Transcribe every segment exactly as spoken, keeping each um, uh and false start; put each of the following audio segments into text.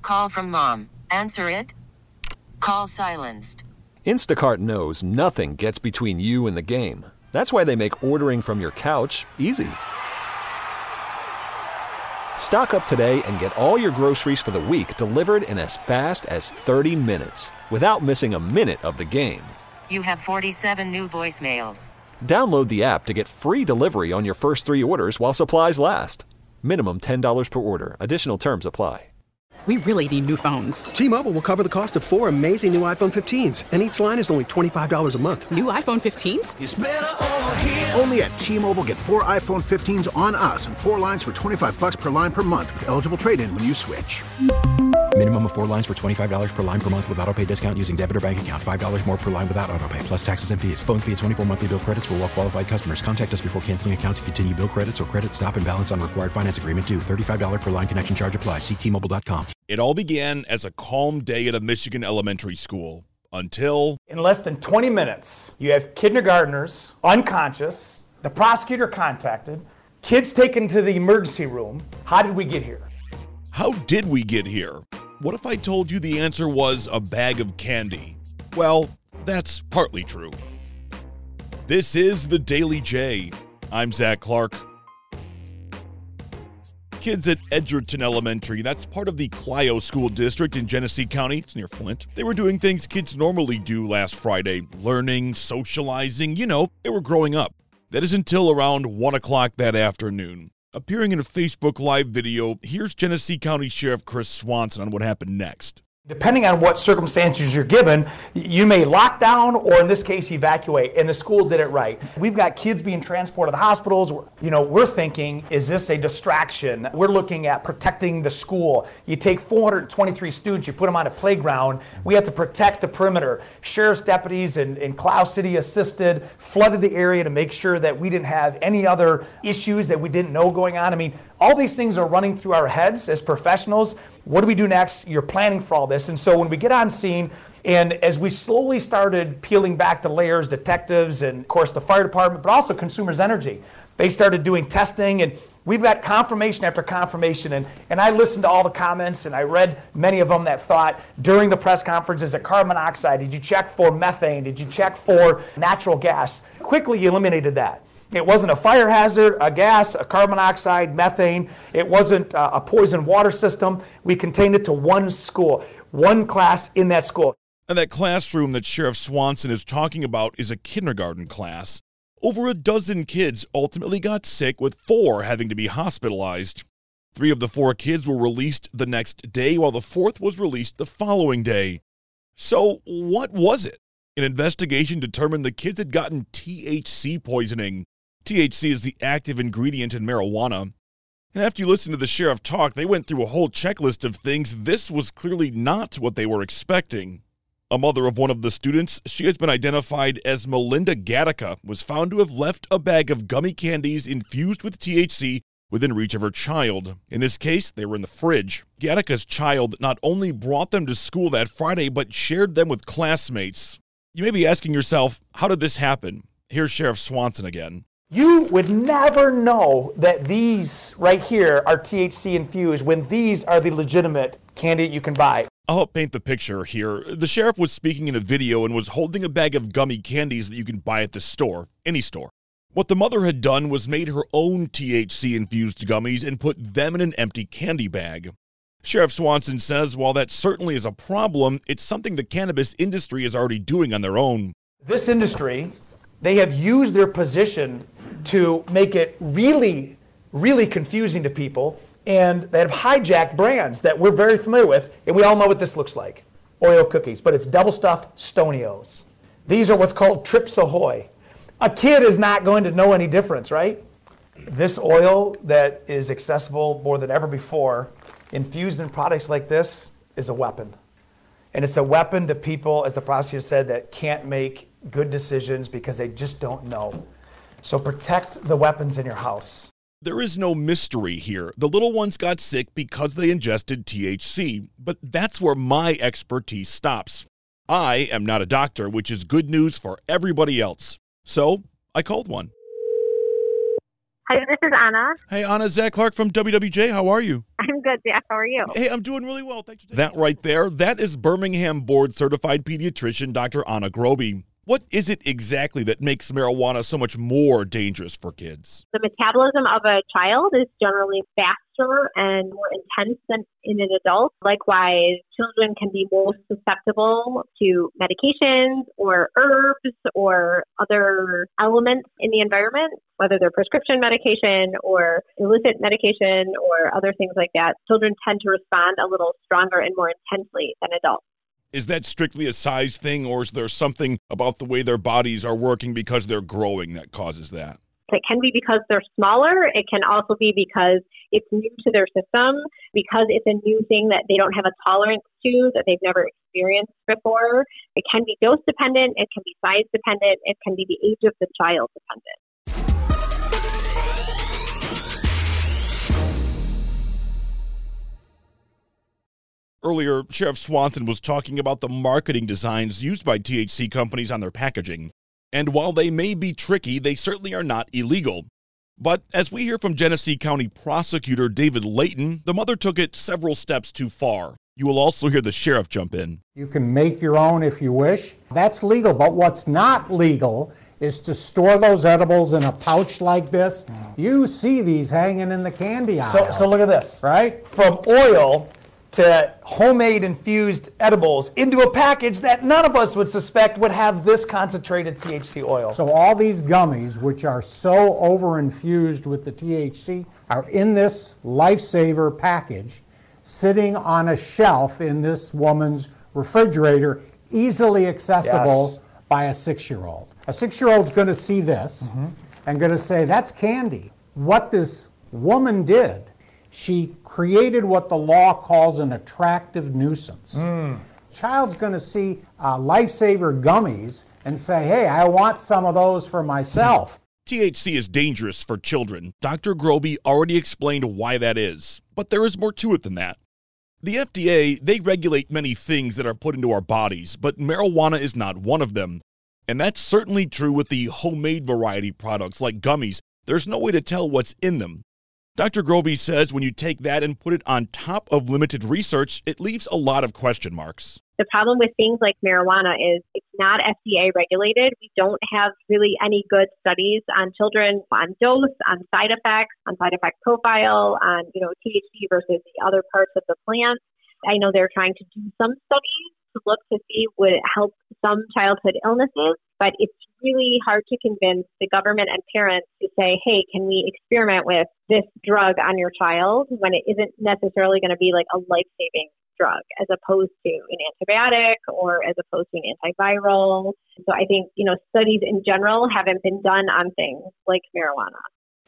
Call from mom. Answer it. Call silenced. Instacart knows nothing gets between you and the game. That's why they make ordering from your couch easy. Stock up today and get all your groceries for the week delivered in as fast as thirty minutes without missing a minute of the game. You have forty-seven new voicemails. Download the app to get free delivery on your first three orders while supplies last. Minimum ten dollars per order. Additional terms apply. We really need new phones. T-Mobile will cover the cost of four amazing new iPhone fifteens, and each line is only twenty-five dollars a month. New iPhone fifteens? It's better over here. Only at T-Mobile, get four iPhone fifteens on us and four lines for twenty-five bucks per line per month with eligible trade-in when you switch. Minimum of four lines for twenty-five dollars per line per month with autopay discount using debit or bank account. five dollars more per line without autopay, plus taxes and fees. Phone fee at twenty-four monthly bill credits for well-qualified customers. Contact us before canceling account to continue bill credits or credit stop and balance on required finance agreement due. thirty-five dollars per line connection charge applies. See T Mobile dot com. It all began as a calm day at a Michigan elementary school until... In less than twenty minutes, you have kindergartners unconscious, the prosecutor contacted, kids taken to the emergency room. How did we get here? How did we get here? What if I told you the answer was a bag of candy? Well, that's partly true. This is the Daily J. I'm Zach Clark. Kids at Edgerton Elementary, that's part of the Clio School District in Genesee County. It's near Flint. They were doing things kids normally do last Friday. Learning, socializing, you know, they were growing up. That is until around one o'clock that afternoon. Appearing in a Facebook Live video, here's Genesee County Sheriff Chris Swanson on what happened next. Depending on what circumstances you're given, you may lock down or in this case evacuate, and the school did it right. We've got kids being transported to the hospitals. You know, we're thinking, is this a distraction? We're looking at protecting the school. You take four hundred twenty-three students, you put them on a playground. We have to protect the perimeter. Sheriff's deputies and, and Clough City assisted, flooded the area to make sure that we didn't have any other issues that we didn't know going on. I mean, all these things are running through our heads as professionals. What do we do next? You're planning for all this. And so when we get on scene, and as we slowly started peeling back the layers, detectives and, of course, the fire department, but also Consumers Energy, they started doing testing, and we've got confirmation after confirmation. And, and I listened to all the comments, and I read many of them that thought during the press conference, is it carbon monoxide? Did you check for methane? Did you check for natural gas? Quickly eliminated that. It wasn't a fire hazard, a gas, a carbon monoxide, methane. It wasn't uh, a poison water system. We contained it to one school, one class in that school. And that classroom that Sheriff Swanson is talking about is a kindergarten class. Over a dozen kids ultimately got sick, with four having to be hospitalized. Three of the four kids were released the next day, while the fourth was released the following day. So what was it? An investigation determined the kids had gotten T H C poisoning. T H C is the active ingredient in marijuana. And after you listen to the sheriff talk, they went through a whole checklist of things. This was clearly not what they were expecting. A mother of one of the students, she has been identified as Melinda Gattaca, was found to have left a bag of gummy candies infused with T H C within reach of her child. In this case, they were in the fridge. Gattaca's child not only brought them to school that Friday, but shared them with classmates. You may be asking yourself, how did this happen? Here's Sheriff Swanson again. You would never know that these right here are T H C infused when these are the legitimate candy you can buy. I'll help paint the picture here. The sheriff was speaking in a video and was holding a bag of gummy candies that you can buy at the store, any store. What the mother had done was made her own T H C-infused gummies and put them in an empty candy bag. Sheriff Swanson says while that certainly is a problem, it's something the cannabis industry is already doing on their own. This industry, they have used their position to make it really, really confusing to people, and they have hijacked brands that we're very familiar with, and we all know what this looks like. Oreo cookies, but it's double stuffed Stonios. These are what's called Trips Ahoy. A kid is not going to know any difference, right? This oil that is accessible more than ever before, infused in products like this, is a weapon. And it's a weapon to people, as the prosecutor said, that can't make good decisions because they just don't know. So protect the weapons in your house. There is no mystery here. The little ones got sick because they ingested T H C, but that's where my expertise stops. I am not a doctor, which is good news for everybody else. So I called one. Hi, this is Anna. Hey, Anna, Zach Clark from W W J. How are you? I'm good, Zach. How are you? Hey, I'm doing really well. Thanks for that right there. That is Birmingham board-certified pediatrician Doctor Anna Grobe. What is it exactly that makes marijuana so much more dangerous for kids? The metabolism of a child is generally faster and more intense than in an adult. Likewise, children can be most susceptible to medications or herbs or other elements in the environment, whether they're prescription medication or illicit medication or other things like that. Children tend to respond a little stronger and more intensely than adults. Is that strictly a size thing, or is there something about the way their bodies are working because they're growing that causes that? It can be because they're smaller. It can also be because it's new to their system, because it's a new thing that they don't have a tolerance to, that they've never experienced before. It can be dose dependent. It can be size dependent. It can be the age of the child dependent. Earlier, Sheriff Swanson was talking about the marketing designs used by T H C companies on their packaging. And while they may be tricky, they certainly are not illegal. But as we hear from Genesee County Prosecutor David Layton, the mother took it several steps too far. You will also hear the sheriff jump in. You can make your own if you wish. That's legal, but what's not legal is to store those edibles in a pouch like this. You see these hanging in the candy aisle. So, so look at this. Right? From oil to homemade infused edibles into a package that none of us would suspect would have this concentrated T H C oil. So all these gummies, which are so over-infused with the T H C, are in this Lifesaver package, sitting on a shelf in this woman's refrigerator, easily accessible yes. by a six-year-old. A six-year-old's going to see this mm-hmm. and going to say, that's candy. What this woman did, she created what the law calls an attractive nuisance. Mm. Child's going to see uh, Lifesaver gummies and say, hey, I want some of those for myself. T H C is dangerous for children. Doctor Grobe already explained why that is. But there is more to it than that. The F D A, they regulate many things that are put into our bodies, but marijuana is not one of them. And that's certainly true with the homemade variety products like gummies. There's no way to tell what's in them. Doctor Grobe says when you take that and put it on top of limited research, it leaves a lot of question marks. The problem with things like marijuana is it's not F D A regulated. We don't have really any good studies on children, on dose, on side effects, on side effect profile, on, you know, T H C versus the other parts of the plant. I know they're trying to do some studies to look to see would it help some childhood illnesses, but it's really hard to convince the government and parents to say, hey, can we experiment with this drug on your child when it isn't necessarily going to be like a life-saving drug as opposed to an antibiotic or as opposed to an antiviral. So I think, you know, studies in general haven't been done on things like marijuana.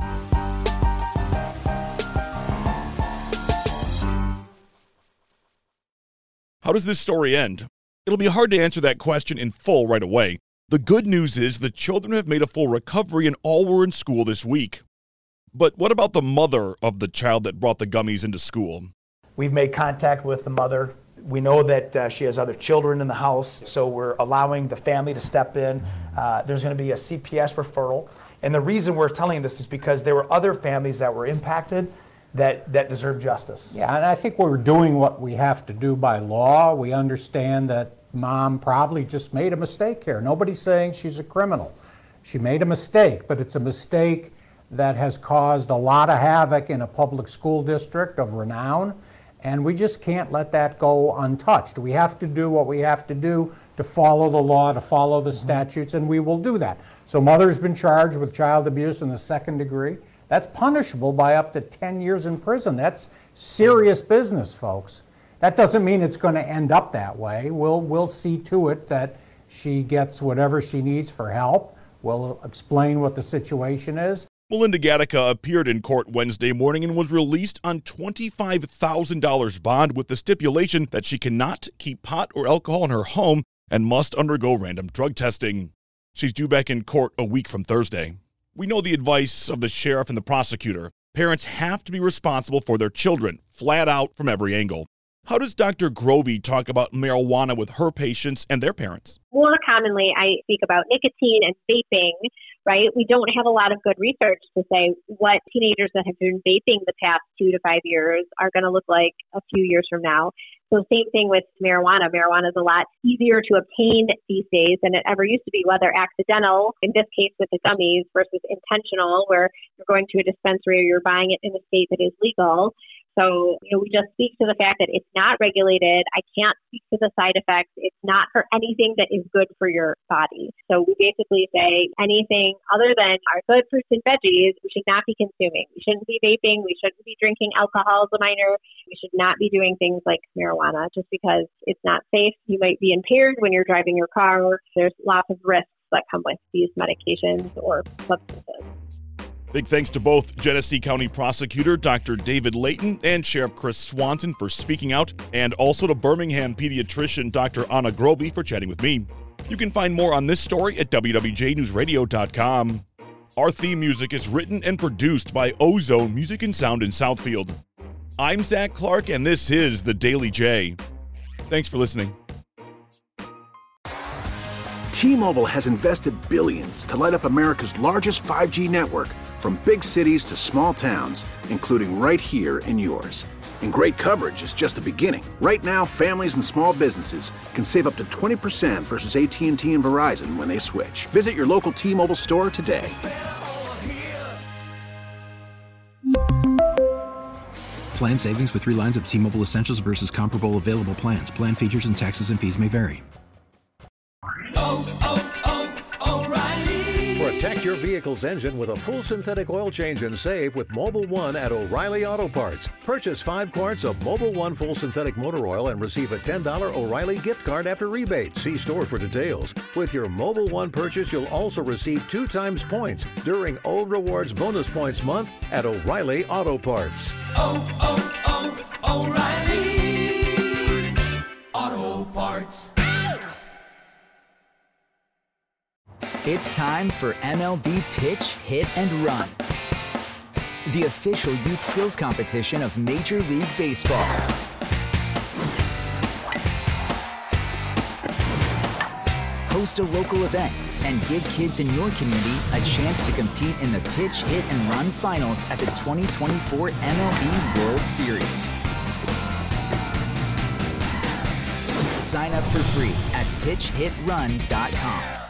How does this story end? It'll be hard to answer that question in full right away. The good news is the children have made a full recovery and all were in school this week. But what about the mother of the child that brought the gummies into school? We've made contact with the mother. We know that uh, she has other children in the house, so we're allowing the family to step in. Uh, there's going to be a C P S referral. And the reason we're telling this is because there were other families that were impacted that, that deserve justice. Yeah, and I think we're doing what we have to do by law. We understand that Mom probably just made a mistake here. Nobody's saying she's a criminal. She made a mistake, but it's a mistake that has caused a lot of havoc in a public school district of renown, and we just can't let that go untouched. We have to do what we have to do to follow the law, to follow the statutes, and we will do that. So mother's been charged with child abuse in the second degree. That's punishable by up to ten years in prison. That's serious business, folks. That doesn't mean it's going to end up that way. We'll, we'll see to it that she gets whatever she needs for help. We'll explain what the situation is. Melinda Gattaca appeared in court Wednesday morning and was released on twenty-five thousand dollars bond with the stipulation that she cannot keep pot or alcohol in her home and must undergo random drug testing. She's due back in court a week from Thursday. We know the advice of the sheriff and the prosecutor. Parents have to be responsible for their children, flat out from every angle. How does Doctor Grobe talk about marijuana with her patients and their parents? More commonly, I speak about nicotine and vaping, right? We don't have a lot of good research to say what teenagers that have been vaping the past two to five years are going to look like a few years from now. So same thing with marijuana. Marijuana is a lot easier to obtain these days than it ever used to be, whether accidental, in this case with the gummies, versus intentional, where you're going to a dispensary or you're buying it in a state that is legal. So, you know, we just speak to the fact that it's not regulated. I can't speak to the side effects. It's not for anything that is good for your body. So we basically say anything other than our good fruits and veggies, we should not be consuming. We shouldn't be vaping. We shouldn't be drinking alcohol as a minor. We should not be doing things like marijuana just because it's not safe. You might be impaired when you're driving your car. There's lots of risks that come with these medications or substances. Big thanks to both Genesee County Prosecutor Doctor David Layton and Sheriff Chris Swanson for speaking out, and also to Birmingham pediatrician Doctor Anna Groby for chatting with me. You can find more on this story at W W J news radio dot com. Our theme music is written and produced by Ozone Music and Sound in Southfield. I'm Zach Clark, and this is The Daily J. Thanks for listening. T-Mobile has invested billions to light up America's largest five G network, from big cities to small towns, including right here in yours. And great coverage is just the beginning. Right now, families and small businesses can save up to twenty percent versus A T and T and Verizon when they switch. Visit your local T-Mobile store today. Plan savings with three lines of T-Mobile Essentials versus comparable available plans. Plan features and taxes and fees may vary. Oh, oh, oh, O'Reilly. Protect your vehicle's engine with a full synthetic oil change and save with Mobil one at O'Reilly Auto Parts. Purchase five quarts of Mobil one full synthetic motor oil and receive a ten dollars O'Reilly gift card after rebate. See store for details. With your Mobil one purchase, you'll also receive two times points during O Rewards Bonus Points Month at O'Reilly Auto Parts. Oh, oh, oh, O'Reilly Auto Parts. It's time for M L B Pitch, Hit, and Run, the official youth skills competition of Major League Baseball. Host a local event and give kids in your community a chance to compete in the Pitch, Hit, and Run finals at the twenty twenty-four M L B World Series. Sign up for free at pitch hit run dot com.